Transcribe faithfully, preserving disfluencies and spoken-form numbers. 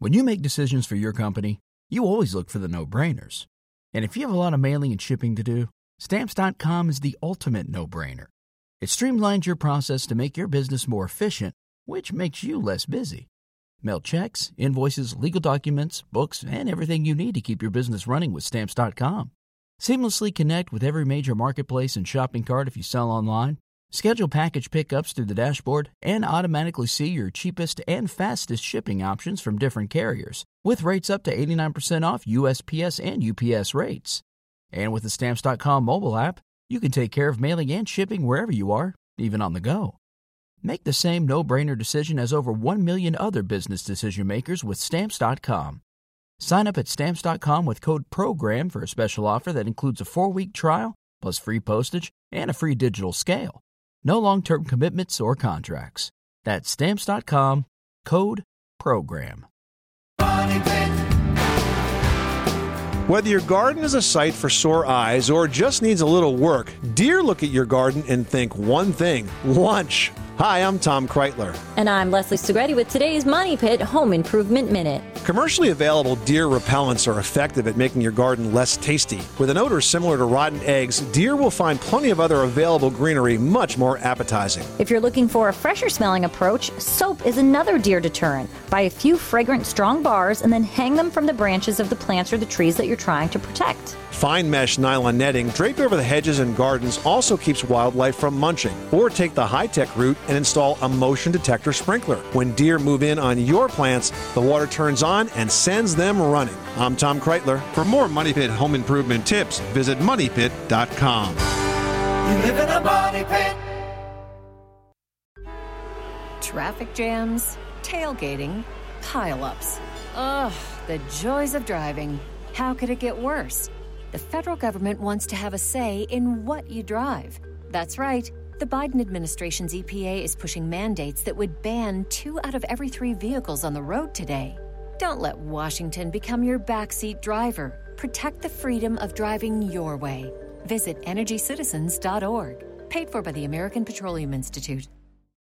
When you make decisions for your company, you always look for the no-brainers. And if you have a lot of mailing and shipping to do, Stamps dot com is the ultimate no-brainer. It streamlines your process to make your business more efficient, which makes you less busy. Mail checks, invoices, legal documents, books, and everything you need to keep your business running with Stamps dot com. Seamlessly connect with every major marketplace and shopping cart if you sell online. Schedule package pickups through the dashboard and automatically see your cheapest and fastest shipping options from different carriers, with rates up to eighty-nine percent off U S P S and U P S rates. And with the Stamps dot com mobile app, you can take care of mailing and shipping wherever you are, even on the go. Make the same no-brainer decision as over one million other business decision makers with Stamps dot com. Sign up at Stamps dot com with code PROGRAM for a special offer that includes a four-week trial, plus free postage and a free digital scale. No long-term commitments or contracts. That's Stamps dot com, code PROGRAM. Whether your garden is a sight for sore eyes or just needs a little work, Deere look at your garden and think one thing: lunch. Hi, I'm Tom Kreitler. And I'm Leslie Segretti with today's Money Pit Home Improvement Minute. Commercially available Deere repellents are effective at making your garden less tasty. With an odor similar to rotten eggs, Deere will find plenty of other available greenery much more appetizing. If you're looking for a fresher smelling approach, soap is another Deere deterrent. Buy a few fragrant, strong bars and then hang them from the branches of the plants or the trees that you're trying to protect. Fine mesh nylon netting draped over the hedges and gardens also keeps wildlife from munching. Or take the high-tech route and install a motion detector sprinkler. When deer move in on your plants, the water turns on and sends them running. I'm Tom Kreitler. For more Money Pit home improvement tips, visit money pit dot com. You live in a money pit. Traffic jams, tailgating, pile-ups. Ugh, the joys of driving. How could it get worse? The federal government wants to have a say in what you drive. That's right. The Biden administration's E P A is pushing mandates that would ban two out of every three vehicles on the road today. Don't let Washington become your backseat driver. Protect the freedom of driving your way. Visit energy citizens dot org. Paid for by the American Petroleum Institute.